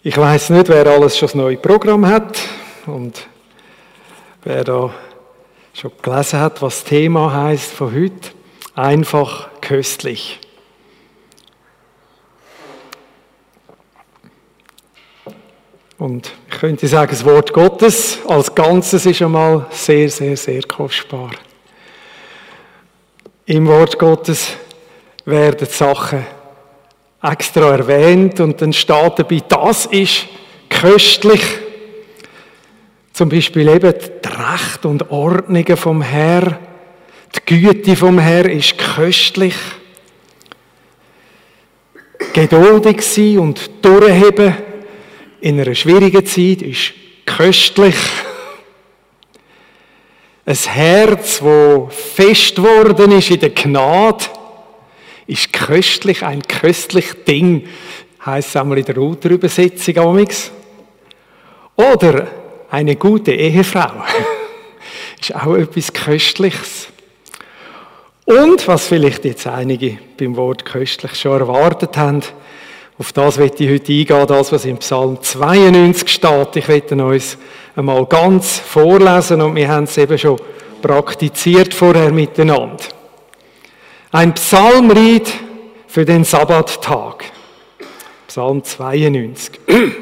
Ich weiss nicht, wer alles schon das neue Programm hat und wer da schon gelesen hat, was das Thema heisst von heute. Einfach köstlich. Und ich könnte sagen, das Wort Gottes als Ganzes ist einmal sehr, sehr, sehr kostbar. Im Wort Gottes werden Sachen extra erwähnt und dann steht dabei, das ist köstlich. Zum Beispiel eben die Recht und Ordnungen vom Herrn, die Güte vom Herrn ist köstlich. Geduldig sein und durchheben in einer schwierigen Zeit ist köstlich. Ein Herz, das fest geworden ist in der Gnade, ist köstlich, ein köstliches Ding, heisst es einmal in der Luther-Übersetzung amigs. Oder eine gute Ehefrau ist auch etwas Köstliches. Und, was vielleicht jetzt einige beim Wort köstlich schon erwartet haben, auf das möchte ich heute eingehen, das, was im Psalm 92 steht. Ich möchte uns einmal ganz vorlesen und wir haben es eben schon praktiziert vorher miteinander. Ein Psalmlied für den Sabbattag. Psalm 92.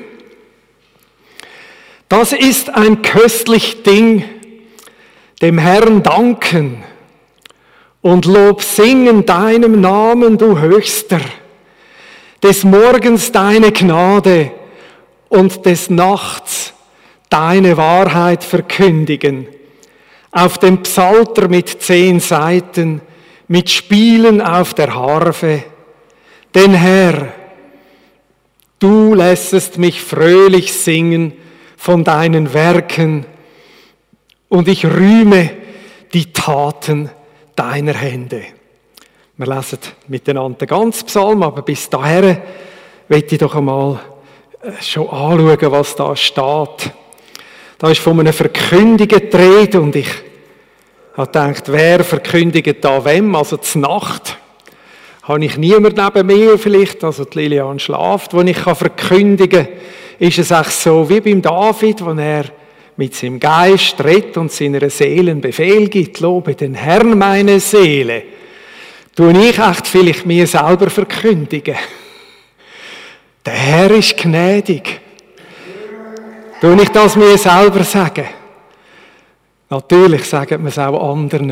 Das ist ein köstlich Ding, dem Herrn danken und Lob singen deinem Namen, du Höchster. Des Morgens deine Gnade und des Nachts deine Wahrheit verkündigen. Auf dem Psalter mit 10 Saiten, mit Spielen auf der Harfe. Denn Herr, du lässest mich fröhlich singen von deinen Werken und ich rühme die Taten deiner Hände. Wir lesen miteinander den ganzen Psalm, aber bis dahin möchte ich doch einmal schon anschauen, was da steht. Da ist von einem Verkündigen die Rede und ich habe gedacht, wer verkündigt da wem? Also zur Nacht habe ich niemand neben mir vielleicht, also die Lilian schlaft, wo ich verkündigen kann. Ist es auch so wie beim David, wo er mit seinem Geist redet und seiner Seele einen Befehl gibt, lobe den Herrn meine Seele. Tue ich echt vielleicht mir selber verkündigen. Der Herr ist gnädig. Tue ich das mir selber sagen? Natürlich sagen wir es auch anderen.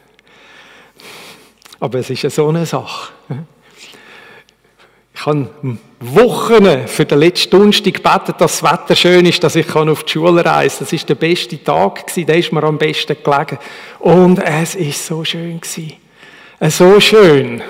Aber es ist ja so eine Sache. Ich habe Wochen für den letzten Donnerstag gebetet, dass das Wetter schön ist, dass ich auf die Schule reisen kann. Das war der beste Tag, der ist mir am besten gelegen. Und es war so schön. So schön.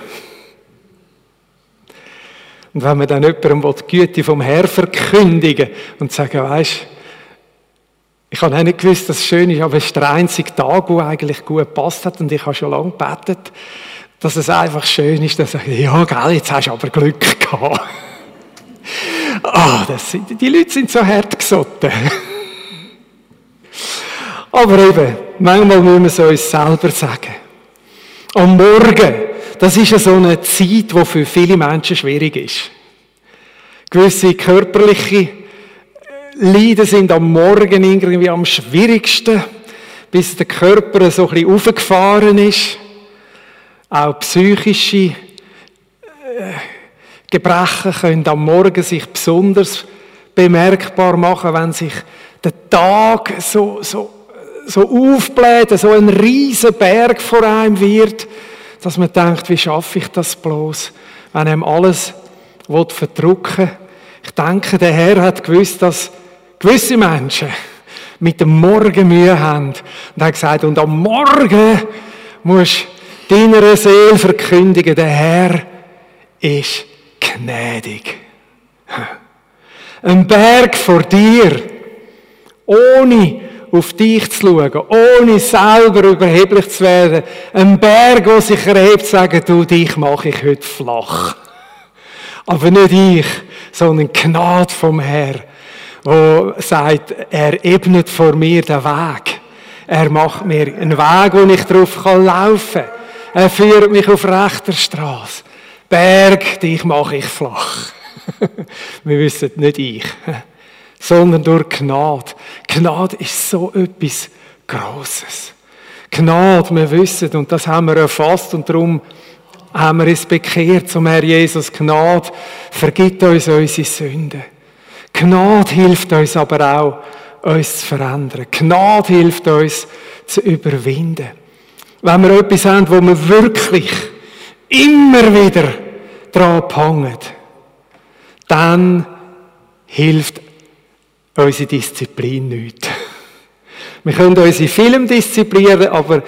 Und wenn man dann jemandem die Güte vom Herrn verkündigen und sagen, weisst, ich habe auch nicht gewusst, dass es schön ist, aber es ist der einzige Tag, der eigentlich gut gepasst hat und ich habe schon lange gebetet, dass es einfach schön ist, dann sage ich, ja, gell, jetzt hast du aber Glück gehabt. Die Leute sind so hart gesotten. Aber eben, manchmal müssen wir es uns selber sagen. Am Morgen, das ist ja so eine Zeit, die für viele Menschen schwierig ist. Gewisse körperliche Leiden sind am Morgen irgendwie am schwierigsten, bis der Körper so ein bisschen aufgefahren ist. Auch psychische Gebrechen können am Morgen sich besonders bemerkbar machen, wenn sich der Tag so aufbläht, so ein riesen Berg vor einem wird, dass man denkt, wie schaffe ich das bloß, wenn einem alles verdrücken will. Ich denke, der Herr hat gewusst, dass gewisse Menschen mit dem Morgen Mühe haben. Und er hat gesagt, und am Morgen musst du deiner Seele verkündigen, der Herr ist gnädig. Ein Berg vor dir, ohne auf dich zu schauen, ohne selber überheblich zu werden. Ein Berg, der sich erhebt, sagen, du, dich mache ich heute flach. Aber nicht ich, sondern Gnade vom Herrn, der sagt, er ebnet vor mir den Weg. Er macht mir einen Weg, wo ich drauf laufen kann. Er führt mich auf rechter Straße. Berg, dich mache ich flach. Wir wissen nicht ich, sondern durch Gnade. Gnade ist so etwas Grosses. Gnade, wir wissen, und das haben wir erfasst und darum haben wir es bekehrt zum Herr Jesus. Gnade vergibt uns unsere Sünden. Gnade hilft uns aber auch, uns zu verändern. Gnade hilft uns, zu überwinden. Wenn wir etwas haben, wo wir wirklich immer wieder dran hängen, dann hilft unsere Disziplin nicht. Wir können unsere Filme disziplinieren, aber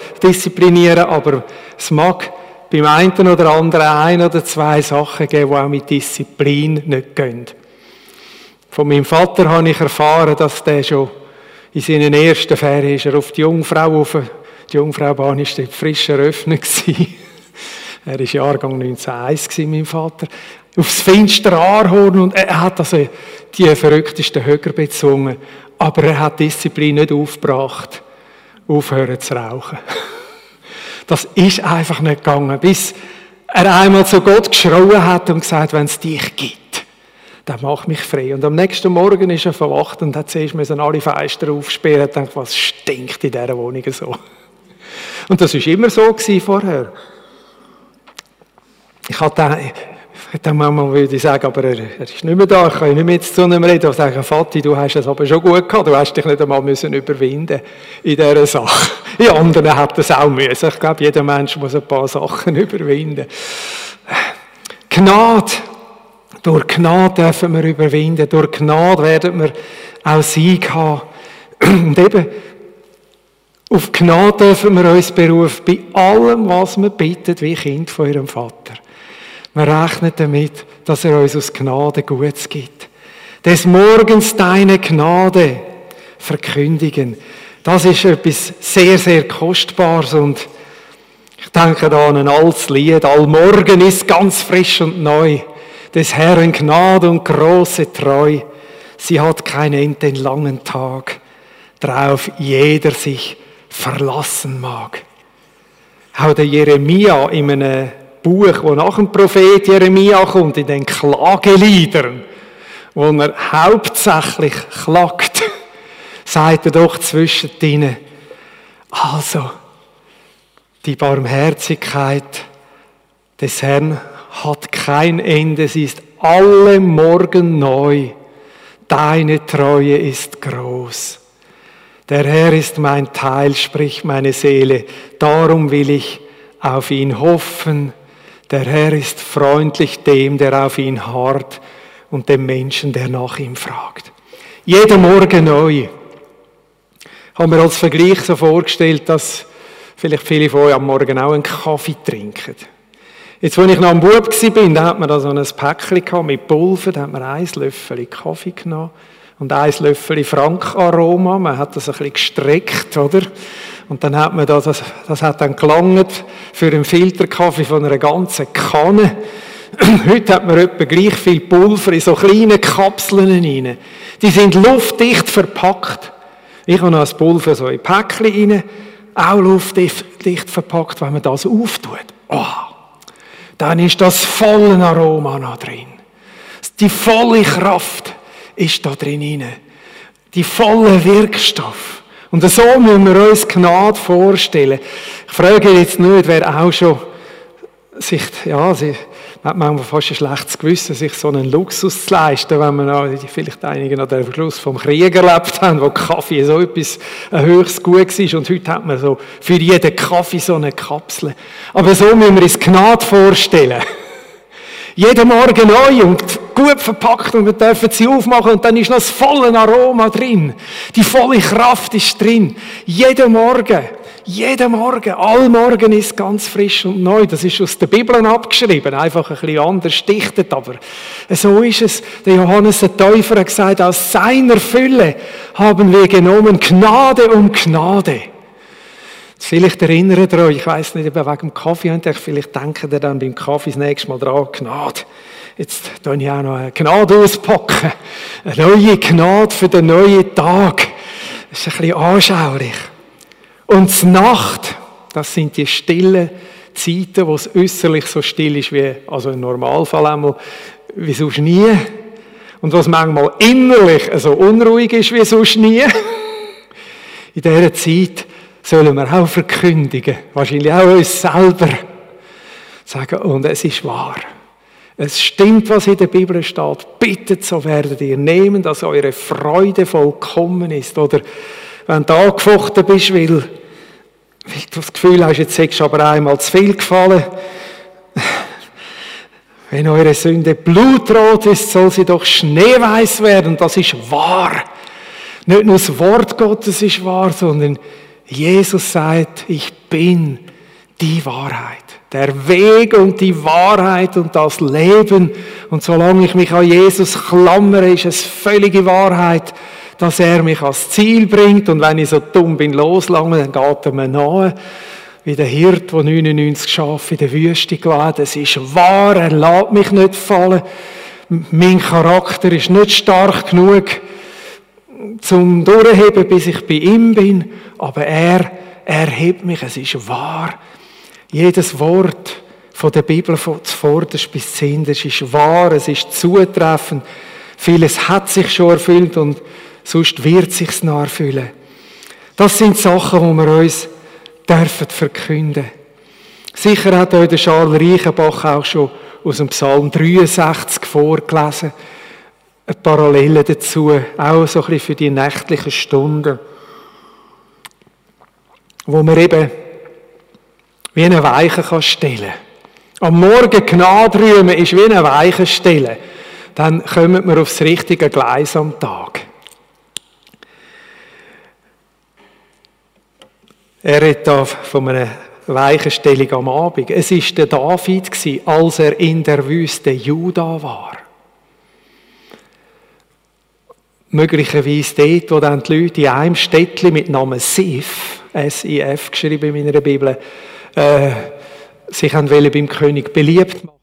es mag beim einen oder anderen ein oder zwei Sachen geben, die auch mit Disziplin nicht gehen. Von meinem Vater habe ich erfahren, dass der schon in seinen ersten Ferien ist er auf die Jungfrau auf. Die Jungfraubahn war dort frisch eröffnet. Er war Jahrgang 1901, mein Vater. Aufs finstere Aarhorn und er hat also die verrücktesten Höcker bezwungen. Aber er hat Disziplin nicht aufgebracht, aufhören zu rauchen. Das ist einfach nicht gegangen, bis er einmal zu Gott geschrien hat und gesagt, wenn es dich gibt, dann mach mich frei. Und am nächsten Morgen ist er verwacht und hat zuerst alle Fenster aufsperren und gedacht, was stinkt in dieser Wohnung so. Und das war immer so vorher. Ich hätte manchmal würde ich sagen, aber er ist nicht mehr da, ich kann nicht mehr zu ihm reden und sagen, Vati, du hast es aber schon gut gehabt, du hast dich nicht einmal überwinden in dieser Sache. Die anderen hätten es auch müssen. Ich glaube, jeder Mensch muss ein paar Sachen überwinden. Gnade. Durch Gnade dürfen wir überwinden. Durch Gnade werden wir auch Sieg haben. Und eben, auf Gnade dürfen wir uns berufen, bei allem, was wir bitten, wie Kind von ihrem Vater. Wir rechnen damit, dass er uns aus Gnade Gutes gibt. Des Morgens deine Gnade verkündigen. Das ist etwas sehr, sehr Kostbares und ich denke da an ein altes Lied. Allmorgen ist ganz frisch und neu. Des Herrn Gnade und große Treu. Sie hat kein Ende den langen Tag, drauf jeder sich verlassen mag. Auch der Jeremia in einem Buch, wo nach dem Prophet Jeremia kommt, in den Klageliedern, wo er hauptsächlich klagt, sagt er doch zwischendrin, also, die Barmherzigkeit des Herrn hat kein Ende, sie ist alle Morgen neu, deine Treue ist groß. Der Herr ist mein Teil, spricht meine Seele, darum will ich auf ihn hoffen. Der Herr ist freundlich dem, der auf ihn harrt und dem Menschen, der nach ihm fragt. Jeden Morgen neu. Haben wir als Vergleich so vorgestellt, dass vielleicht viele von euch am Morgen auch einen Kaffee trinken. Jetzt, als ich noch ein Bub war, da hat man da so ein Päckchen mit Pulver, da hat man 1 Löffel Kaffee genommen und 1 Löffel Frankaroma. Man hat das ein bisschen gestreckt, oder? Und dann hat man das hat dann gelangt für einen Filterkaffee von einer ganzen Kanne. Heute hat man etwa gleich viel Pulver in so kleinen Kapseln rein. Die sind luftdicht verpackt. Ich habe noch ein Pulver so in Päckchen rein, auch luftdicht verpackt, wenn man das auftut. Oh, dann ist das volle Aroma noch drin. Die volle Kraft ist da drin. Die volle Wirkstoff. Und so müssen wir uns Gnade vorstellen. Ich frage jetzt nicht, wer auch schon sie hat manchmal fast ein schlechtes Gewissen, sich so einen Luxus zu leisten, wenn man vielleicht einige noch den Verschluss vom Krieg erlebt haben, wo Kaffee so etwas ein höchstes Gut war. Und heute hat man so für jeden Kaffee so eine Kapsel. Aber so müssen wir uns Gnade vorstellen. Jeden Morgen neu und gut verpackt und wir dürfen sie aufmachen und dann ist noch das volle Aroma drin. Die volle Kraft ist drin. Jeden Morgen, allmorgen ist ganz frisch und neu. Das ist aus der Bibel abgeschrieben, einfach ein bisschen anders dichtet, aber so ist es. Der Johannes der Täufer hat gesagt, aus seiner Fülle haben wir genommen Gnade um Gnade. Vielleicht erinnert ihr euch, ich weiss nicht, wegen dem Kaffee, vielleicht denkt ihr dann beim Kaffee das nächste Mal dran, Gnade. Jetzt tue ich auch noch eine Gnade auspacken. Eine neue Gnade für den neuen Tag. Das ist ein bisschen anschaulich. Und die Nacht, das sind die stillen Zeiten, wo es äußerlich so still ist wie, also im Normalfall einmal, wie sonst nie. Und was manchmal innerlich so unruhig ist wie sonst nie. In dieser Zeit sollen wir auch verkündigen, wahrscheinlich auch uns selber sagen, und es ist wahr. Es stimmt, was in der Bibel steht. Bittet, so werdet ihr nehmen, dass eure Freude vollkommen ist. Oder wenn du angefochten bist, weil du das Gefühl hast, jetzt hättest du aber einmal zu viel gefallen. Wenn eure Sünde blutrot ist, soll sie doch schneeweiß werden. Das ist wahr. Nicht nur das Wort Gottes ist wahr, sondern Jesus sagt, ich bin die Wahrheit. Der Weg und die Wahrheit und das Leben. Und solange ich mich an Jesus klammere, ist es völlige Wahrheit, dass er mich ans Ziel bringt. Und wenn ich so dumm bin, loslange, dann geht er mir nahe. Wie der Hirt, der 99 Schafe in der Wüste gelassen hat. Es ist wahr, er lässt mich nicht fallen. Mein Charakter ist nicht stark genug, zum Durchheben, bis ich bei ihm bin. Aber er hebt mich, es ist wahr. Jedes Wort von der Bibel von zuvorderst bis zuhinterst ist wahr, es ist zutreffend. Vieles hat sich schon erfüllt und sonst wird sich's noch erfüllen. Das sind Sachen, die wir uns dürfen verkünden. Sicher hat euch der Charles Reichenbach auch schon aus dem Psalm 63 vorgelesen. Eine Parallele dazu, auch so ein bisschen für die nächtlichen Stunden, wo man eben wie eine Weiche stellen kann. Am Morgen Gnade rühmen ist wie eine Weiche stellen. Dann kommen wir aufs richtige Gleis am Tag. Er redet da von einer Weichenstellung am Abend. Es war der David, als er in der Wüste Juda war. Möglicherweise dort, wo dann die Leute in einem Städtchen mit Namen Sif, S-I-F geschrieben in meiner Bibel, sich wollen beim König beliebt machen.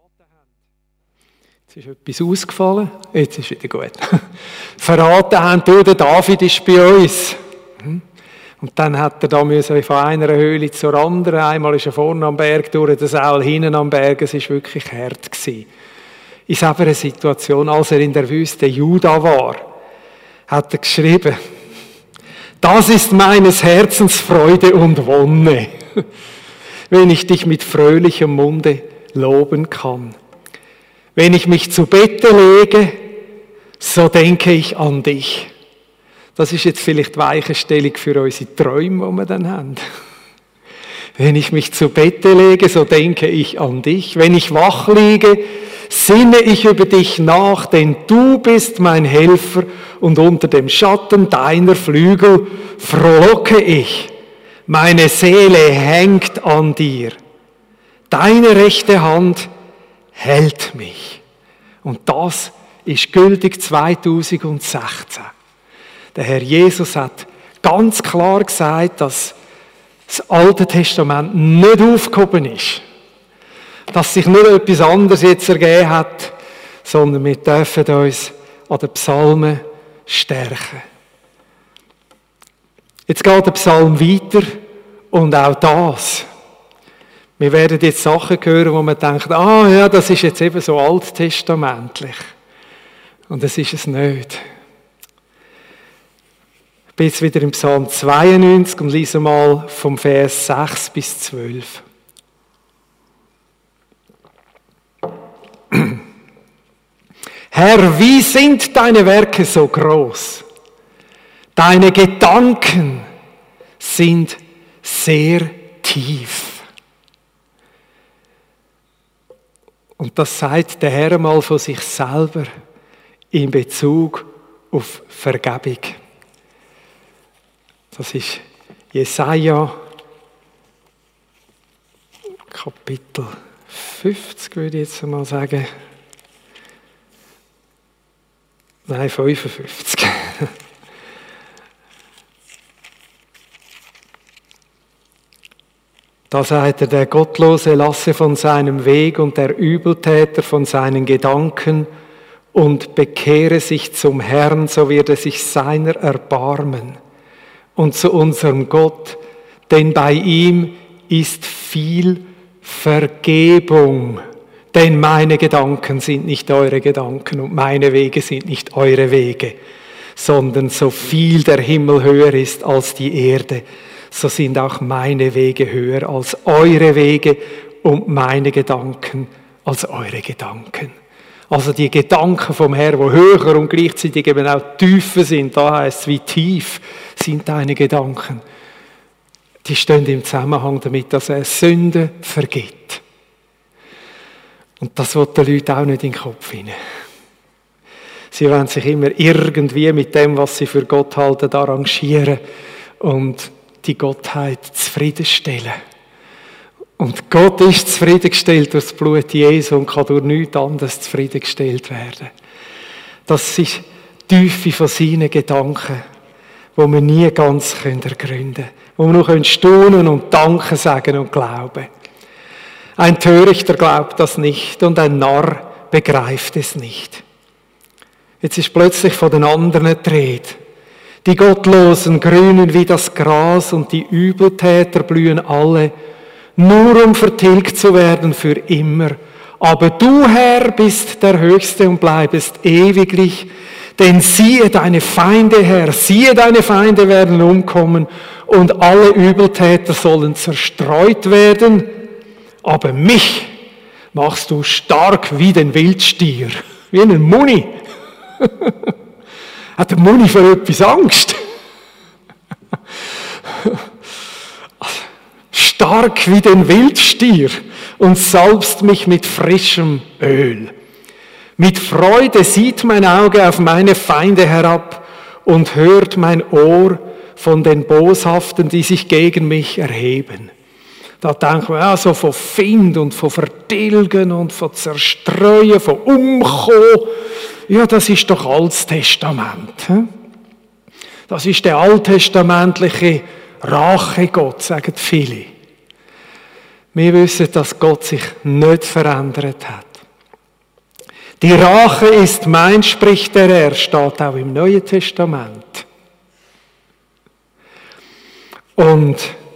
Jetzt ist etwas ausgefallen. Jetzt ist wieder gut. Verraten haben, du, der David ist bei uns. Und dann hat er da müssen von einer Höhle zur anderen. Einmal ist er vorne am Berg durch, der Saul hinten am Berg. Es war wirklich hart gewesen. In so einer Situation, als er in der Wüste Juda war, hat er geschrieben, das ist meines Herzens Freude und Wonne, wenn ich dich mit fröhlichem Munde loben kann. Wenn ich mich zu Bette lege, so denke ich an dich. Das ist jetzt vielleicht die Weichenstellung für unsere Träume, die wir dann haben. Wenn ich mich zu Bette lege, so denke ich an dich. Wenn ich wach liege, sinne ich über dich nach, denn du bist mein Helfer und unter dem Schatten deiner Flügel frohlocke ich. Meine Seele hängt an dir. Deine rechte Hand hält mich. Und das ist gültig 2016. Der Herr Jesus hat ganz klar gesagt, dass das Alte Testament nicht aufgehoben ist. Dass sich nicht etwas anderes jetzt ergeben hat, sondern wir dürfen uns an den Psalmen stärken. Jetzt geht der Psalm weiter und auch das. Wir werden jetzt Sachen hören, wo man denkt, ja, das ist jetzt eben so alttestamentlich. Und das ist es nicht. Ich bin jetzt wieder im Psalm 92 und lese mal vom Vers 6 bis 12. Herr, wie sind deine Werke so groß? Deine Gedanken sind sehr tief. Und das sagt der Herr mal von sich selber in Bezug auf Vergebung. Das ist Jesaja, Kapitel 50, würde ich jetzt mal sagen. Nein, 55. Da sagt er, der Gottlose lasse von seinem Weg und der Übeltäter von seinen Gedanken und bekehre sich zum Herrn, so wird er sich seiner erbarmen. Und zu unserem Gott, denn bei ihm ist viel Vergebung. Denn meine Gedanken sind nicht eure Gedanken und meine Wege sind nicht eure Wege, sondern so viel der Himmel höher ist als die Erde, so sind auch meine Wege höher als eure Wege und meine Gedanken als eure Gedanken. Also die Gedanken vom Herrn, die höher und gleichzeitig eben auch tiefer sind, da heisst es, wie tief sind deine Gedanken. Die stehen im Zusammenhang damit, dass er Sünde vergibt. Und das will den Leuten auch nicht in den Kopf hinein. Sie wollen sich immer irgendwie mit dem, was sie für Gott halten, arrangieren und die Gottheit zufriedenstellen. Und Gott ist zufriedengestellt durch das Blut Jesu und kann durch nichts anderes zufriedengestellt werden. Das ist die Tiefe von seinen Gedanken, die wir nie ganz ergründen können. Wo wir nur staunen und Danke sagen und glauben. Ein Törichter glaubt das nicht und ein Narr begreift es nicht. Jetzt ist plötzlich von den anderen die Rede. Die Gottlosen grünen wie das Gras und die Übeltäter blühen alle, nur um vertilgt zu werden für immer. Aber du, Herr, bist der Höchste und bleibest ewiglich, denn siehe deine Feinde, Herr, siehe deine Feinde werden umkommen und alle Übeltäter sollen zerstreut werden. Aber mich machst du stark wie den Wildstier, wie einen Muni. Hat der Muni vor etwas Angst? Stark wie den Wildstier und salbst mich mit frischem Öl. Mit Freude sieht mein Auge auf meine Feinde herab und hört mein Ohr von den Boshaften, die sich gegen mich erheben. Da denken wir so von Find und von Vertilgen und von Zerstreuen, von Umkommen. Ja, das ist doch Altes Testament. Das ist der alttestamentliche Rachegott, sagen viele. Wir wissen, dass Gott sich nicht verändert hat. Die Rache ist mein, spricht der Herr, steht auch im Neuen Testament. Und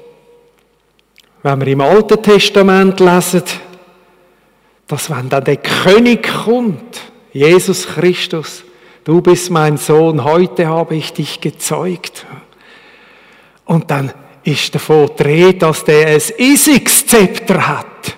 wenn wir im Alten Testament lesen, dass wenn dann der König kommt, Jesus Christus, du bist mein Sohn, heute habe ich dich gezeugt. Und dann ist davon die Rede, dass der ein Isigszepter hat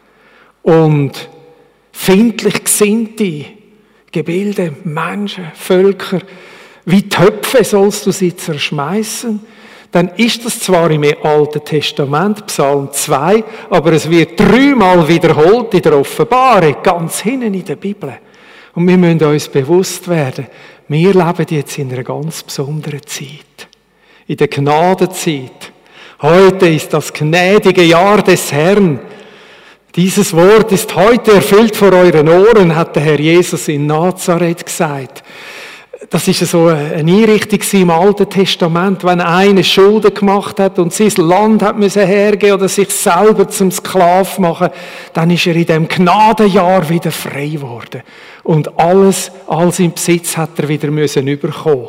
und findlich gesinnte Gebilde, Menschen, Völker, wie Töpfe sollst du sie zerschmeißen. Dann ist das zwar im Alten Testament, Psalm 2, aber es wird 3-mal wiederholt in der Offenbarung, ganz hinten in der Bibel. Und wir müssen uns bewusst werden, wir leben jetzt in einer ganz besonderen Zeit. In der Gnadenzeit. Heute ist das gnädige Jahr des Herrn. Dieses Wort ist heute erfüllt vor euren Ohren, hat der Herr Jesus in Nazareth gesagt. Das ist so eine Einrichtung im Alten Testament, wenn einer Schulden gemacht hat und sein Land hat müssen hergeben oder sich selber zum Sklav machen, dann ist er in dem Gnadenjahr wieder frei geworden. Und all sein Besitz hat er wieder müssen überkommen.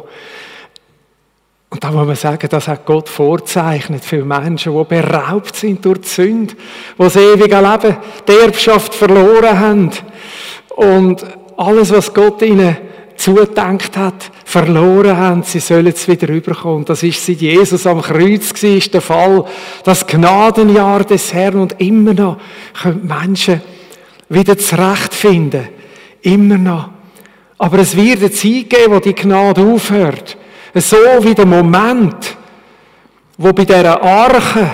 Und da muss man sagen, das hat Gott vorzeichnet für Menschen, die beraubt sind durch die Sünde, die das ewige Leben, die Erbschaft verloren haben und alles, was Gott ihnen zugedenkt hat, verloren haben, sie sollen es wieder überkommen. Das ist seit Jesus am Kreuz war der Fall, das Gnadenjahr des Herrn und immer noch können Menschen wieder zurechtfinden. Immer noch. Aber es wird eine Zeit geben, wo die Gnade aufhört. So wie der Moment, wo bei dieser Arche,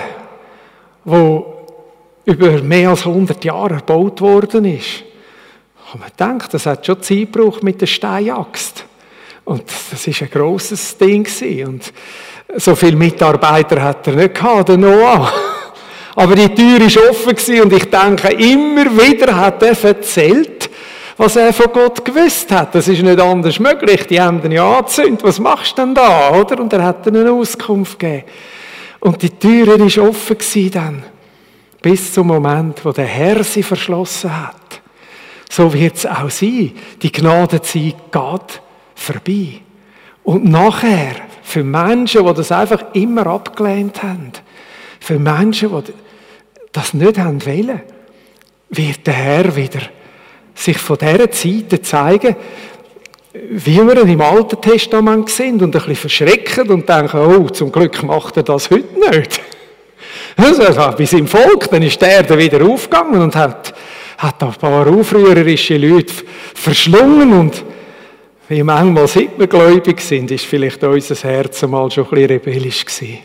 wo über mehr als 100 Jahre erbaut worden ist, kann man denken, das hat schon Zeit gebraucht mit der Steinaxt. Und das war ein grosses Ding. Und so viele Mitarbeiter hat er nicht gehabt, der Noah. Aber die Tür war offen und ich denke, immer wieder hat er erzählt, was er von Gott gewusst hat. Das ist nicht anders möglich. Die haben ihn ja angezündet. Was machst du denn da? Oder? Und er hat ihnen eine Auskunft gegeben. Und die Tür war offen dann. Bis zum Moment, wo der Herr sie verschlossen hat. So wird es auch sein. Die Gnadenzeit geht vorbei. Und nachher, für Menschen, die das einfach immer abgelehnt haben, für Menschen, die das nicht haben wollen, wird der Herr wieder sich von dieser Zeit zeigen, wie wir ihn im Alten Testament sehen und ein bisschen verschrecken und denken, oh, zum Glück macht er das heute nicht. Also, bei seinem Volk, dann ist der Erde wieder aufgegangen und hat ein paar aufrührerische Leute verschlungen und wie manchmal, seit wir gläubig sind, ist vielleicht unser Herz mal schon ein bisschen rebellisch gewesen.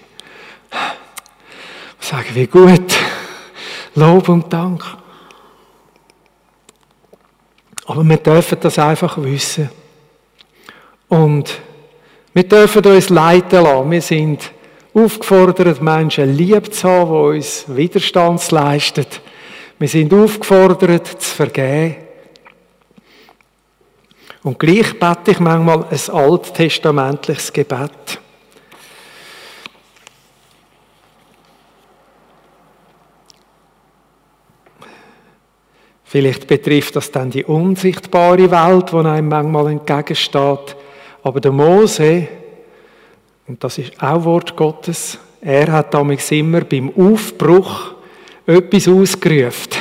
Sagen, wie gut, Lob und Dank. Aber wir dürfen das einfach wissen. Und wir dürfen uns leiten lassen. Wir sind aufgefordert, Menschen lieb zu haben, die uns Widerstand leisten. Wir sind aufgefordert, zu vergeben. Und gleich bete ich manchmal ein alttestamentliches Gebet. Vielleicht betrifft das dann die unsichtbare Welt, die einem manchmal entgegensteht. Aber der Mose, und das ist auch Wort Gottes, er hat damals immer beim Aufbruch etwas ausgerufen.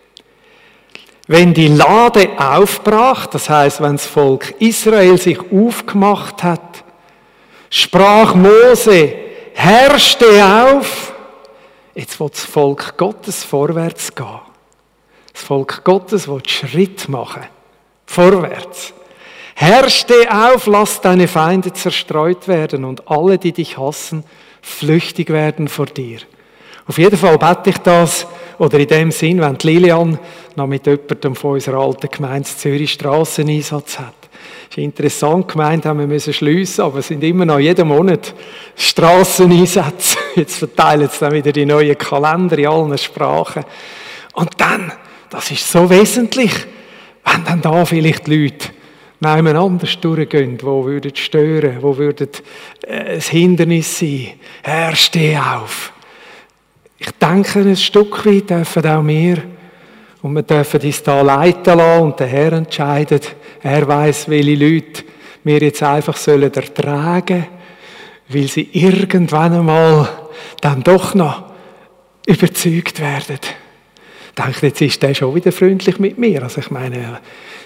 Wenn die Lade aufbrach, das heisst, wenn das Volk Israel sich aufgemacht hat, sprach Mose, Herr, steh auf. Jetzt will das Volk Gottes vorwärts gehen. Das Volk Gottes will Schritt machen. Vorwärts. Herr, steh auf, lass deine Feinde zerstreut werden und alle, die dich hassen, flüchtig werden vor dir. Auf jeden Fall bete ich das, oder in dem Sinn, wenn die Lilian noch mit jemandem von unserer alten Gemeinde Zürich Strasseneinsatz hat. Es ist interessant, gemeint haben wir müssen schliessen, aber es sind immer noch jeden Monat Strasseneinsätze. Jetzt verteilen sie dann wieder die neuen Kalender in allen Sprachen. Und dann, das ist so wesentlich, wenn dann da vielleicht die Leute nebeneinander durchgehen, die würden stören, die würden ein Hindernis sein. Herr, steh auf. Ich denke, ein Stück weit dürfen auch wir, und wir dürfen uns da leiten lassen und der Herr entscheidet. Er weiss, welche Leute wir jetzt einfach ertragen sollen, weil sie irgendwann einmal dann doch noch überzeugt werden. Ich denke, jetzt ist der schon wieder freundlich mit mir. Also ich meine,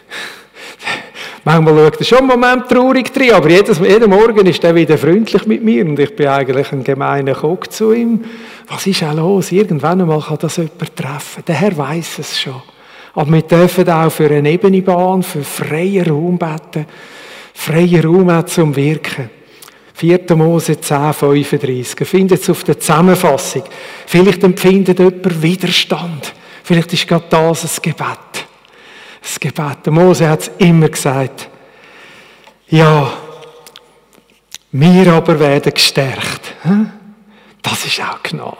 manchmal schaut er schon einen Moment traurig drin, aber jeden Morgen ist er wieder freundlich mit mir und ich bin eigentlich ein gemeiner Kock zu ihm. Was ist auch los? Irgendwann einmal kann das jemand treffen. Der Herr weiss es schon. Aber wir dürfen auch für eine ebene Bahn, für freien Raum beten. Freien Raum auch zum Wirken. 4. Mose 10, 35. Ihr findet es auf der Zusammenfassung. Vielleicht empfindet jemand Widerstand. Vielleicht ist gerade das ein Gebet. Das Gebet. Der Mose hat es immer gesagt. Ja, wir aber werden gestärkt. Das ist auch Gnade.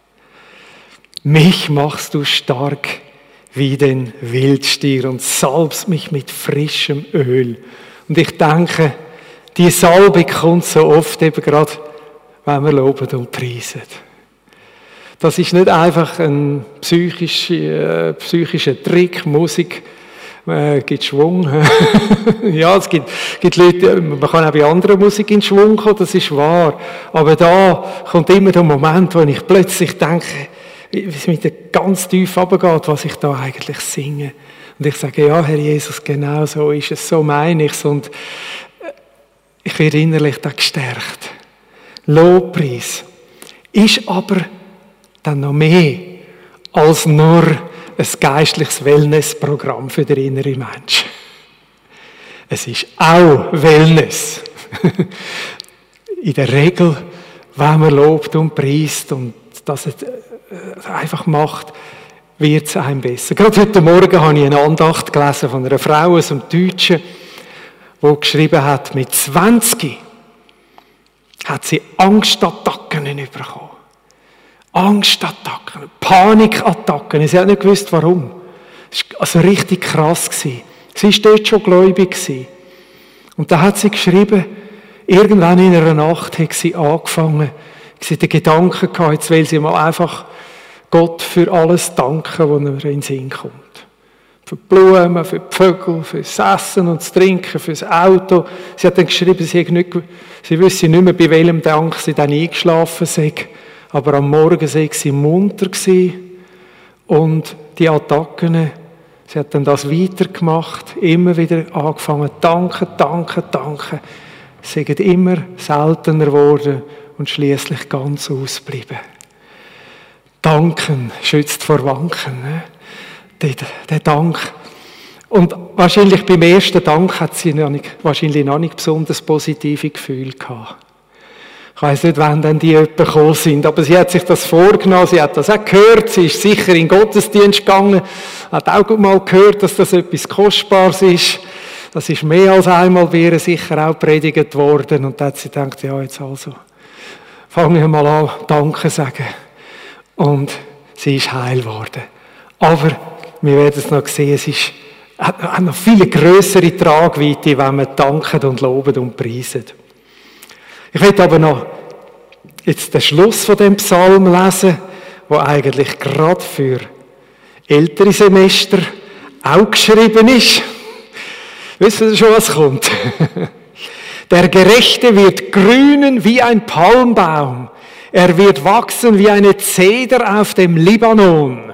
Mich machst du stark wie den Wildstier und salbst mich mit frischem Öl. Und ich denke, die Salbung kommt so oft eben gerade, wenn wir loben und preisen. Das ist nicht einfach ein psychischer Trick, Musik gibt Schwung. Ja, es gibt Leute, man kann auch bei anderer Musik in Schwung kommen, das ist wahr. Aber da kommt immer der Moment, wo ich plötzlich denke, wie es mit mir ganz tief runtergeht, was ich da eigentlich singe. Und ich sage, ja, Herr Jesus, genau so ist es, so meine ich es. Und ich werde innerlich da gestärkt. Lobpreis ist aber dann noch mehr als nur ein geistliches Wellnessprogramm für den inneren Mensch. Es ist auch Wellness. In der Regel, wenn man lobt und preist und das einfach macht, wird es einem besser. Gerade heute Morgen habe ich eine Andacht gelesen von einer Frau aus dem Deutschen, die geschrieben hat, mit 20 hat sie Angstattacken bekommen. Angstattacken, Panikattacken. Sie hat nicht gewusst, warum. Das war also richtig krass. Sie war dort schon gläubig. Und da hat sie geschrieben, irgendwann in einer Nacht hat sie angefangen, sie den Gedanken gehabt, jetzt will sie mal einfach Gott für alles danken, was ihr in den Sinn kommt. Für die Blumen, für die Vögel, für das Essen und das Trinken, für das Auto. Sie hat dann geschrieben, sie wüsste nicht mehr, bei welchem Dank sie dann eingeschlafen sei. Aber am Morgen sei sie munter gewesen und die Attacken. Sie hat dann das weitergemacht, immer wieder angefangen, danken. Sie sind immer seltener geworden und schließlich ganz ausgeblieben. Danken schützt vor Wanken. Ne? Der Dank. Und wahrscheinlich beim ersten Dank hat sie wahrscheinlich noch nicht besonders positive Gefühle gehabt. Ich weiss nicht, wann dann die jemanden gekommen sind, aber sie hat sich das vorgenommen, sie hat das auch gehört, sie ist sicher in den Gottesdienst gegangen, hat auch mal gehört, dass das etwas Kostbares ist. Das ist mehr als einmal bei ihr sicher auch predigt worden. Und dann hat sie gedacht, ja, jetzt also, fange ich mal an, Danke sagen. Und sie ist heil geworden. Aber wir werden es noch sehen, es hat noch viele grössere Tragweite, wenn wir danken und loben und preisen. Ich möchte aber noch jetzt den Schluss von dem Psalm lesen, der eigentlich gerade für ältere Semester auch geschrieben ist. Wissen Sie schon, was kommt? Der Gerechte wird grünen wie ein Palmbaum. Er wird wachsen wie eine Zeder auf dem Libanon.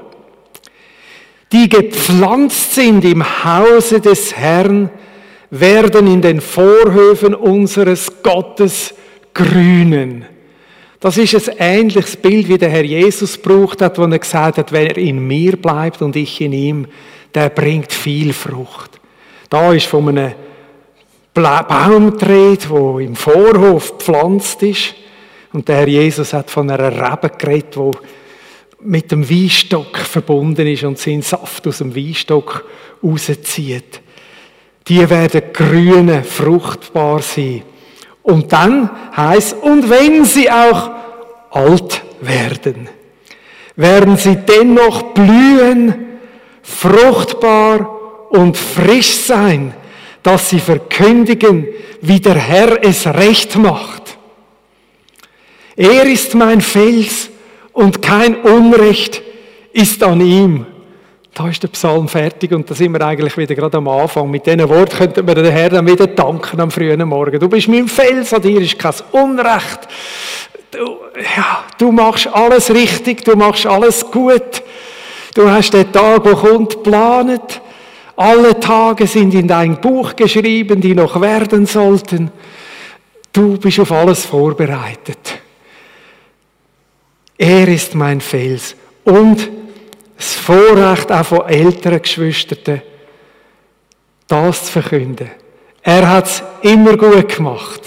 Die gepflanzt sind im Hause des Herrn, werden in den Vorhöfen unseres Gottes grünen. Das ist ein ähnliches Bild, wie der Herr Jesus gebraucht hat, wo er gesagt hat, wer in mir bleibt und ich in ihm, der bringt viel Frucht. Da ist von einem Baum die Rede, der im Vorhof gepflanzt ist. Und der Herr Jesus hat von einer Rebe geredet, die mit dem Weinstock verbunden ist und seinen Saft aus dem Weinstock rauszieht. Die werden grüne, fruchtbar sein. Und dann heisst, und wenn sie auch alt werden, werden sie dennoch blühen, fruchtbar und frisch sein, dass sie verkündigen, wie der Herr es recht macht. Er ist mein Fels und kein Unrecht ist an ihm. Da ist der Psalm fertig und da sind wir eigentlich wieder gerade am Anfang. Mit diesen Worten könnten wir den Herrn dann wieder danken am frühen Morgen. Du bist mein Fels, an dir ist kein Unrecht. Du machst alles richtig, du machst alles gut. Du hast den Tag, der kommt, geplant. Alle Tage sind in dein Buch geschrieben, die noch werden sollten. Du bist auf alles vorbereitet. Er ist mein Fels und das Vorrecht auch von älteren Geschwistern, das zu verkünden. Er hat es immer gut gemacht.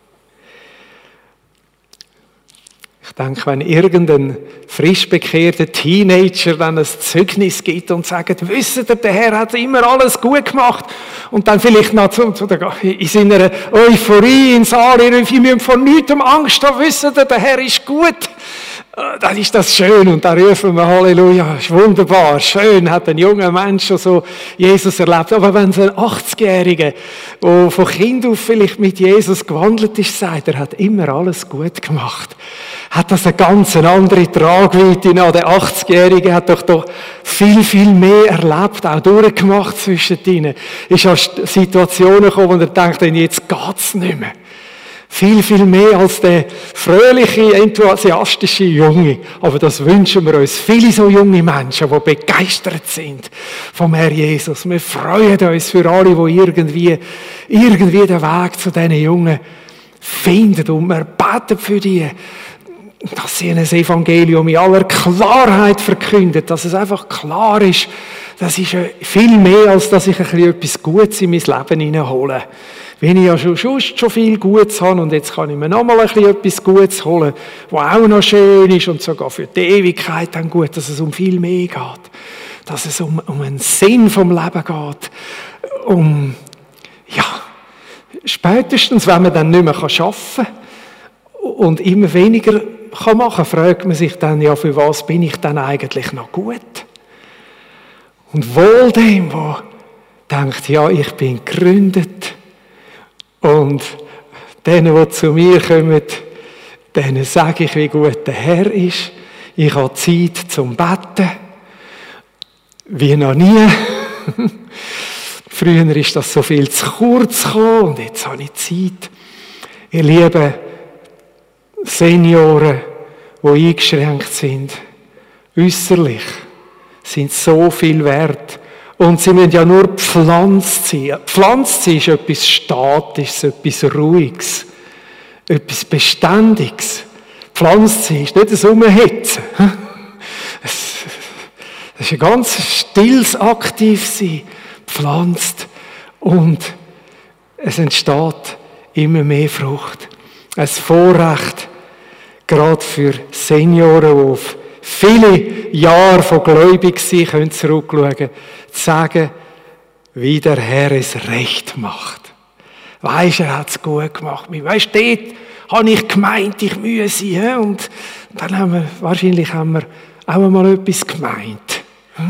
Ich denke, wenn irgendein frisch bekehrter Teenager dann ein Zeugnis gibt und sagt, wisst ihr, der Herr hat immer alles gut gemacht und dann vielleicht noch in seiner Euphorie ins Saal, wir müssen vor nichts Angst haben, wisst ihr, der Herr ist gut. Dann ist das schön und da rufen wir Halleluja, ist wunderbar, schön, hat ein junger Mensch schon so Jesus erlebt. Aber wenn so ein 80-Jähriger, der von Kind auf vielleicht mit Jesus gewandelt ist, sagt, er hat immer alles gut gemacht, hat das eine ganz andere Tragweite. Der 80-Jährige hat doch viel, viel mehr erlebt, auch durchgemacht zwischen ihnen. Ist an Situationen gekommen, wo er denkt, jetzt geht's nicht mehr. Viel, viel mehr als der fröhliche, enthusiastische Junge. Aber das wünschen wir uns. Viele so junge Menschen, die begeistert sind vom Herr Jesus. Wir freuen uns für alle, die irgendwie den Weg zu diesen Jungen finden. Und wir beten für die, dass sie ein Evangelium in aller Klarheit verkündet. Dass es einfach klar ist, das ist viel mehr, als dass ich etwas Gutes in mein Leben hineinhole. Wenn ich ja schon viel Gutes habe und jetzt kann ich mir noch mal etwas Gutes holen, was auch noch schön ist und sogar für die Ewigkeit dann gut, dass es um viel mehr geht. Dass es um einen Sinn vom Leben geht. Spätestens, wenn man dann nicht mehr arbeiten kann und immer weniger machen kann, fragt man sich dann, ja, für was bin ich dann eigentlich noch gut? Und wohl dem, der denkt, ja, ich bin gegründet. Und denen, die zu mir kommen, denen sage ich, wie gut der Herr ist. Ich habe Zeit zum Beten, wie noch nie. Früher ist das so viel zu kurz gekommen und jetzt habe ich Zeit. Ihr lieben Senioren, die eingeschränkt sind, äußerlich, sind so viel wert. Und sie müssen ja nur gepflanzt sein. Gepflanzt sein ist etwas Statisches, etwas Ruhiges, etwas Beständiges. Gepflanzt sein ist nicht ein Umhetzen. Das ist ein ganz stilles Aktivsein. Pflanzt und es entsteht immer mehr Frucht. Ein Vorrecht, gerade für Senioren, die auf viele Jahre von gläubig sind, können zurückschauen, zu sagen, wie der Herr es recht macht. Weisst, er hat es gut gemacht. Weisst, dort habe ich gemeint, ich müsse. Und dann haben wir auch einmal etwas gemeint.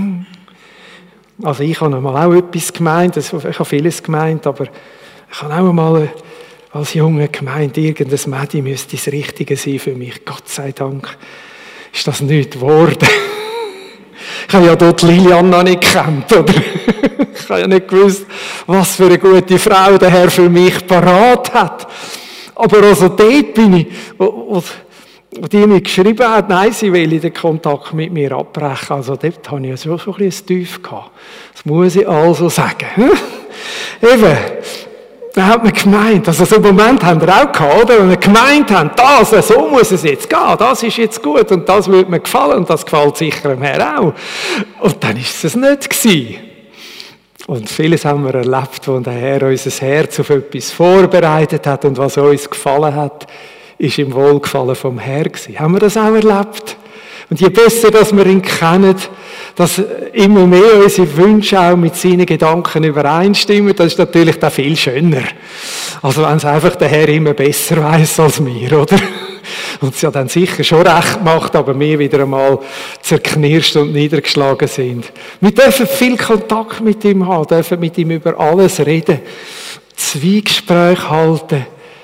Also ich habe einmal auch etwas gemeint, ich habe vieles gemeint, aber ich habe auch einmal als Junge gemeint, irgendein Mädchen müsste das Richtige sein für mich. Gott sei Dank ist das nicht geworden. Ich habe ja dort Lilian noch nicht gekannt, oder? Ich habe ja nicht gewusst, was für eine gute Frau der Herr für mich parat hat. Aber also dort bin ich, wo die mir geschrieben hat, nein, sie will den Kontakt mit mir abbrechen. Also dort habe ich schon ein bisschen Tief gehabt. Das muss ich also sagen. Eben, da hat man gemeint, also so einen Moment haben wir auch gehabt, oder? Wenn wir gemeint haben, so muss es jetzt gehen, das ist jetzt gut und das würde mir gefallen und das gefällt sicher dem Herrn auch. Und dann ist es nicht gewesen. Und vieles haben wir erlebt, wo der Herr unser Herz auf etwas vorbereitet hat und was uns gefallen hat, ist im Wohlgefallen vom Herrn gewesen. Haben wir das auch erlebt? Und je besser, dass wir ihn kennen, dass immer mehr unsere Wünsche auch mit seinen Gedanken übereinstimmen, das ist natürlich dann viel schöner. Also wenn es einfach der Herr immer besser weiss als wir, oder? Und es ja dann sicher schon recht macht, aber wir wieder einmal zerknirscht und niedergeschlagen sind. Wir dürfen viel Kontakt mit ihm haben, dürfen mit ihm über alles reden, Zwiegespräch halten,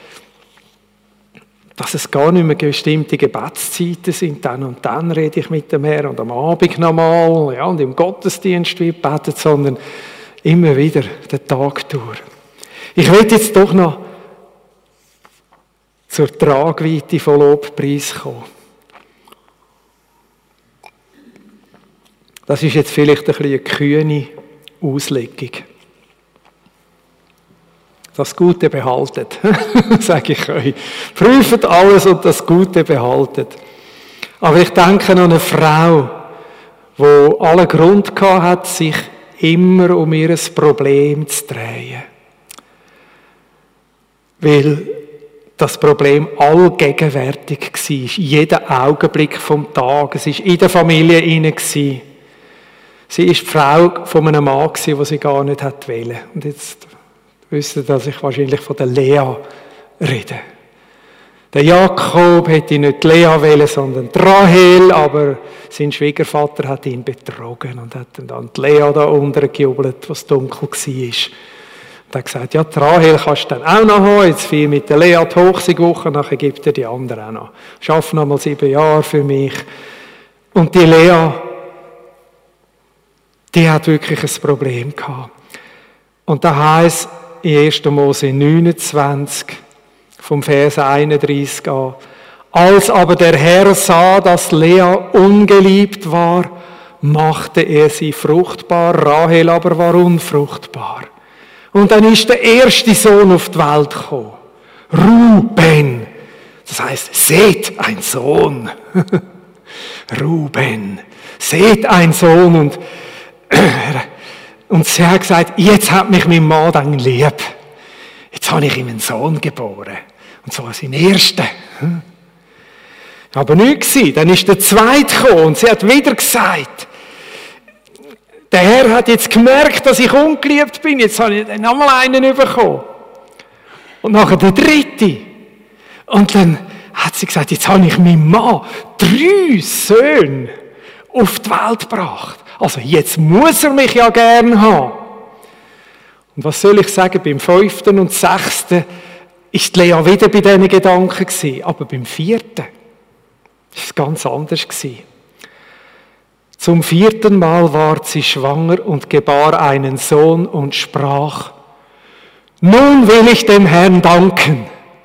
dass es gar nicht mehr bestimmte Gebetszeiten sind. Dann und dann rede ich mit dem Herrn und am Abend nochmal, ja, und im Gottesdienst wird betet, sondern immer wieder den Tag durch. Ich will jetzt doch noch zur Tragweite von Lobpreis kommen. Das ist jetzt vielleicht ein bisschen eine kühne Auslegung. Das Gute behaltet, sage ich euch. Prüft alles und das Gute behaltet. Aber ich denke an eine Frau, die allen Grund gehabt hat, sich immer um ihr Problem zu drehen. Weil das Problem allgegenwärtig war. Jeden Augenblick vom Tag. Es war in der Familie inne. Sie war die Frau von einem Mann, den sie gar nicht wollte. Und jetzt wisst ihr, dass ich wahrscheinlich von der Lea rede. Der Jakob hätte nicht die Lea wollen, sondern die Rahel, aber sein Schwiegervater hat ihn betrogen und hat dann die Lea da unten gejubelt, was dunkel war. Und er hat gesagt, ja, die Rahel kannst du dann auch noch haben, jetzt viel mit der Lea die Hochzeitswoche, nachher gibt er die anderen auch noch. Schaff noch mal 7 Jahre für mich. Und die Lea, die hat wirklich ein Problem gehabt. Und da heisst in 1. Mose 29, vom Vers 31 an, als aber der Herr sah, dass Lea ungeliebt war, machte er sie fruchtbar, Rahel aber war unfruchtbar. Und dann ist der erste Sohn auf die Welt gekommen. Ruben. Das heisst, seht ein Sohn. Ruben. Seht ein Sohn. Und sie hat gesagt, jetzt hat mich mein Mann dann lieb. Jetzt habe ich ihm einen Sohn geboren. Und zwar seinen ersten. Aber nichts gewesen. Dann ist der zweite gekommen und sie hat wieder gesagt, der Herr hat jetzt gemerkt, dass ich ungeliebt bin. Jetzt habe ich noch mal einen bekommen. Und nachher der dritte. Und dann hat sie gesagt, jetzt habe ich meinem Mann 3 Söhne auf die Welt gebracht. Also jetzt muss er mich ja gern haben. Und was soll ich sagen, beim 5. und 6. ist Lea wieder bei diesen Gedanken gewesen. Aber beim 4. war es ganz anders gewesen. Zum 4. Mal ward sie schwanger und gebar einen Sohn und sprach, nun will ich dem Herrn danken.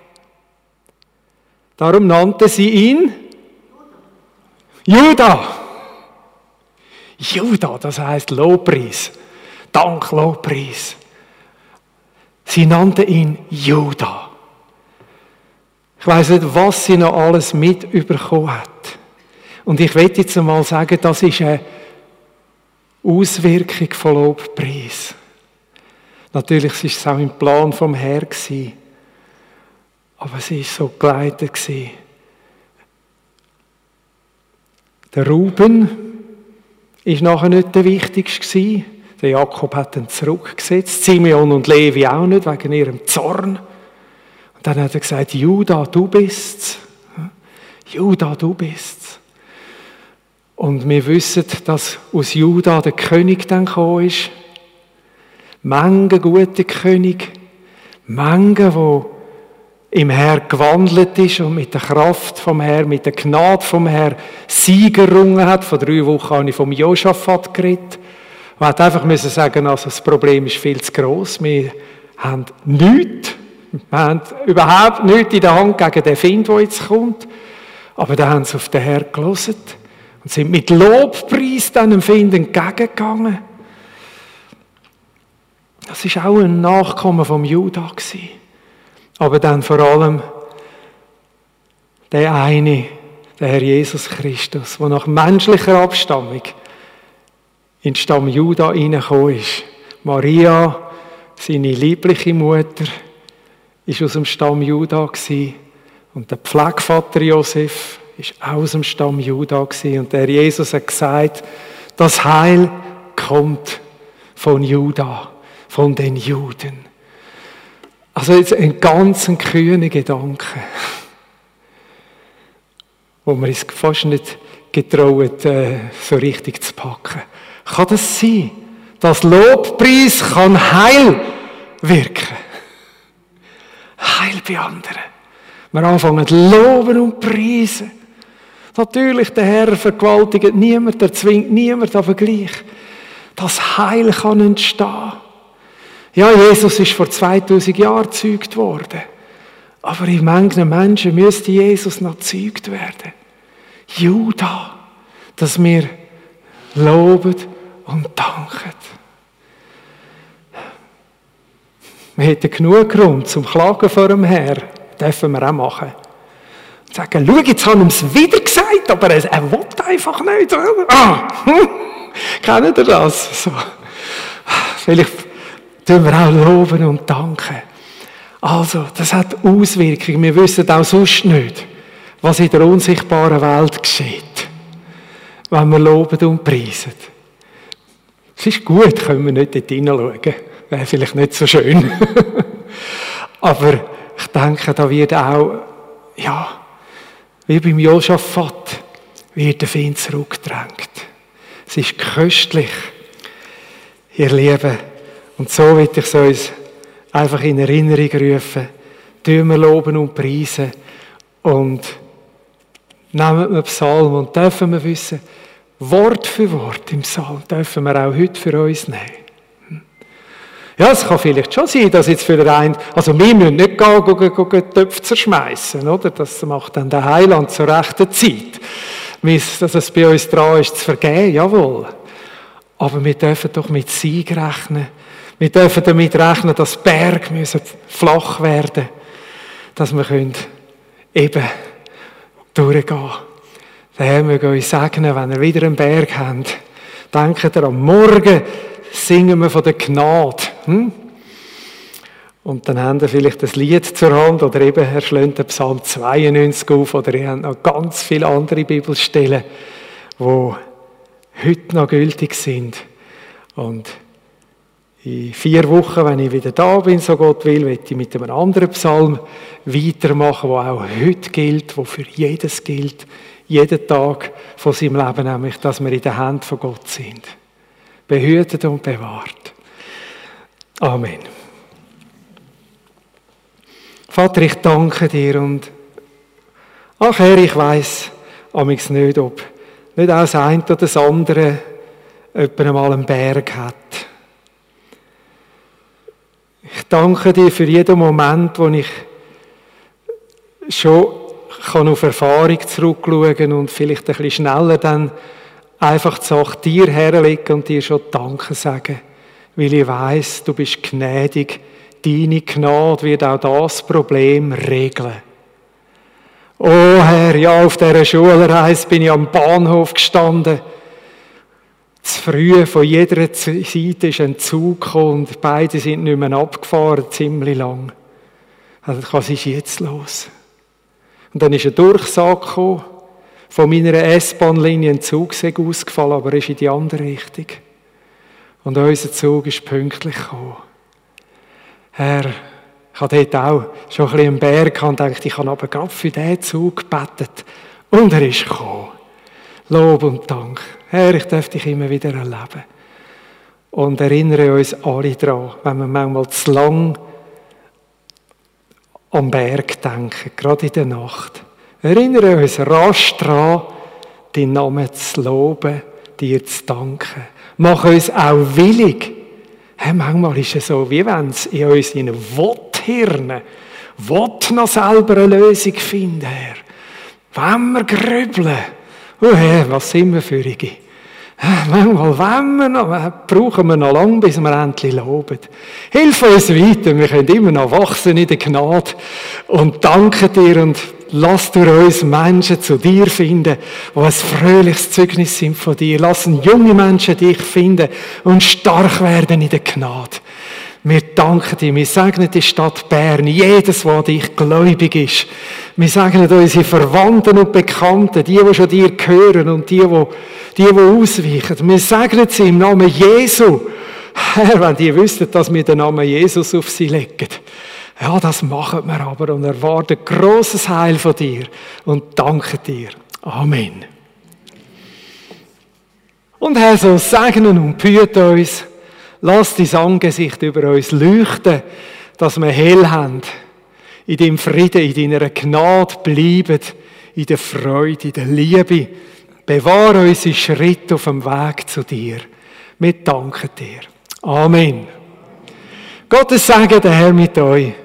Darum nannte sie ihn Judah. Juda, das heisst Lobpreis. Dank, Lobpreis. Sie nannte ihn Juda. Ich weiss nicht, was sie noch alles mitbekommen hat. Und ich will jetzt einmal sagen, das ist eine Auswirkung von Lobpreis. Natürlich war es auch im Plan vom Herrn, aber sie war so geleitet. Der Ruben war nachher nicht der Wichtigste. Der Jakob hat ihn zurückgesetzt, Simeon und Levi auch nicht, wegen ihrem Zorn. Und dann hat er gesagt, Juda, du bist's. Juda, du bist's. Und wir wissen, dass aus Juda der König dann gekommen ist. Menge gute König. Menge, wo im Herrn gewandelt ist und mit der Kraft vom Herrn, mit der Gnade vom Herrn Sieg errungen hat. Vor 3 Wochen habe ich vom Josaphat geredet. Man hat einfach müssen sagen, also das Problem ist viel zu gross. Wir haben nichts. Wir haben überhaupt nichts in der Hand gegen den Find, der jetzt kommt. Aber da haben sie auf den Herrn gehört und sind mit Lobpreis dem Find entgegengegangen. Das war auch ein Nachkommen vom Juda. Aber dann vor allem der eine, der Herr Jesus Christus, der nach menschlicher Abstammung in den Stamm Juda hineingekommen ist. Maria, seine liebliche Mutter, war aus dem Stamm Juda gewesen. Und der Pflegevater Josef war auch aus dem Stamm Juda gewesen. Und der Jesus hat gesagt, das Heil kommt von Juda, von den Juden. Also jetzt ein ganz kühner Gedanke, wo man es fast nicht getraut, so richtig zu packen. Kann das sein, dass Lobpreis kann Heil wirken? Heil bei anderen. Wir anfangen zu loben und preisen. Natürlich, der Herr vergewaltigt niemand, er zwingt niemand, aber gleich. Das Heil kann entstehen. Ja, Jesus ist vor 2000 Jahren gezeugt worden. Aber in manchen Menschen müsste Jesus noch gezeugt werden. Juda, dass wir loben und danken. Wir hätten genug Grund zum Klagen vor dem Herrn. Dürfen wir auch machen. Und sagen, schau, jetzt haben wir es wieder gesagt, aber er will einfach nicht. Kennt ihr das? So. Vielleicht tun wir auch loben und danken. Also, das hat Auswirkungen. Wir wissen auch sonst nicht, was in der unsichtbaren Welt geschieht, wenn wir loben und preisen. Es ist gut, können wir nicht dort hineinschauen. Wäre vielleicht nicht so schön. Aber ich denke, da wird auch, ja, wie beim Josaphat, wird der Find zurückgedrängt. Es ist köstlich, ihr Lieben. Und so will ich es uns einfach in Erinnerung rufen. Tun wir loben und preisen. Und nehmen wir Psalm und dürfen wir wissen, Wort für Wort im Psalm dürfen wir auch heute für uns nehmen. Ja, es kann vielleicht schon sein, dass jetzt für den einen, also wir müssen nicht gehen Töpfe zerschmeißen, oder? Das macht dann der Heiland zur rechten Zeit. Dass es bei uns dran ist, zu vergeben, jawohl. Aber wir dürfen doch mit Sieg rechnen. Wir dürfen damit rechnen, dass Berge müssen flach werden, dass wir eben durchgehen können. Der Herr möge uns segnen, wenn ihr wieder einen Berg habt. Denkt ihr, am Morgen singen wir von der Gnade. Und dann habt ihr vielleicht das Lied zur Hand oder eben er schlägt den Psalm 92 auf oder ihr habt noch ganz viele andere Bibelstellen, die heute noch gültig sind. Und in 4 Wochen, wenn ich wieder da bin, so Gott will, werde ich mit einem anderen Psalm weitermachen, der auch heute gilt, der für jedes gilt, jeden Tag von seinem Leben, nämlich, dass wir in der Hand von Gott sind. Behütet und bewahrt. Amen. Vater, ich danke dir und ach Herr, ich weiss amigs nicht, ob nicht auch das eine oder das andere jemand einmal einen Berg hat. Ich danke dir für jeden Moment, wo ich schon auf Erfahrung zurückschauen kann und vielleicht ein bisschen schneller dann einfach die Sache dir herlegen und dir schon Danke sagen, weil ich weiss, du bist gnädig. Deine Gnade wird auch das Problem regeln. Oh Herr, ja, auf dieser Schulreise bin ich am Bahnhof gestanden. Zu früh von jeder Seite ist ein Zug gekommen und beide sind nicht mehr abgefahren, ziemlich lang. Also, was ist jetzt los? Und dann ist eine Durchsage gekommen, von meiner S-Bahn-Linie ein Zug sei ausgefallen, aber er ist in die andere Richtung. Und unser Zug ist pünktlich gekommen. Herr, ich habe dort auch schon ein bisschen einen Berg gehabt und dachte, ich habe aber gerade für diesen Zug gebetet. Und er ist gekommen. Lob und Dank. Herr, ich darf dich immer wieder erleben. Und erinnere uns alle daran, wenn wir manchmal zu lang am Berg denken, gerade in der Nacht. Erinnere uns rasch daran, deinen Namen zu loben, dir zu danken. Mach uns auch willig. Hey, manchmal ist es so, wie wenn es in uns in Hirn noch selber eine Lösung finden, Herr. Wenn wir grübeln, oh Herr, was sind wir für Ige? Manchmal brauchen wir noch lange, bis wir endlich loben. Hilf uns weiter, wir können immer noch wachsen in der Gnade und danke dir und lass durch uns Menschen zu dir finden, die ein fröhliches Zeugnis sind von dir. Lass junge Menschen dich finden und stark werden in der Gnade. Wir danken dir, wir segnen die Stadt Bern, jedes, was dich gläubig ist. Wir segnen unsere Verwandten und Bekannten, die schon dir gehören und die ausweichen. Wir segnen sie im Namen Jesu. Herr, wenn die wüssten, dass wir den Namen Jesus auf sie legen. Ja, das machen wir aber und erwarten grosses Heil von dir und danken dir. Amen. Und Herr, so segnen und behüte uns. Lass dein Angesicht über uns leuchten, dass wir hell haben, in deinem Frieden, in deiner Gnade bleiben, in der Freude, in der Liebe. Bewahre unsere Schritte auf dem Weg zu dir. Wir danken dir. Amen. Gottes Segen, der Herr mit euch.